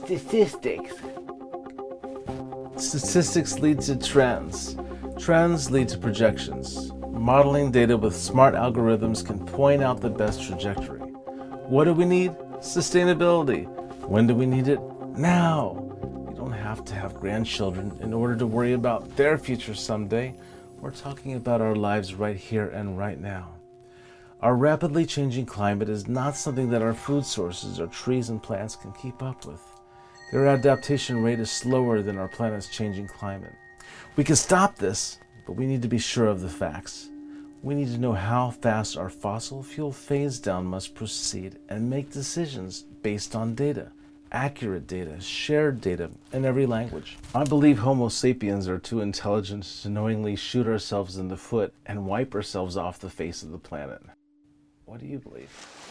Statistics. Statistics lead to trends. Trends lead to projections. Modeling data with smart algorithms can point out the best trajectory. What do we need? Sustainability. When do we need it? Now. You don't have to have grandchildren in order to worry about their future someday. We're talking about our lives right here and right now. Our rapidly changing climate is not something that our food sources or trees and plants can keep up with. Their adaptation rate is slower than our planet's changing climate. We can stop this, but we need to be sure of the facts. We need to know how fast our fossil fuel phase down must proceed and make decisions based on data, accurate data, shared data in every language. I believe Homo sapiens are too intelligent to knowingly shoot ourselves in the foot and wipe ourselves off the face of the planet. What do you believe?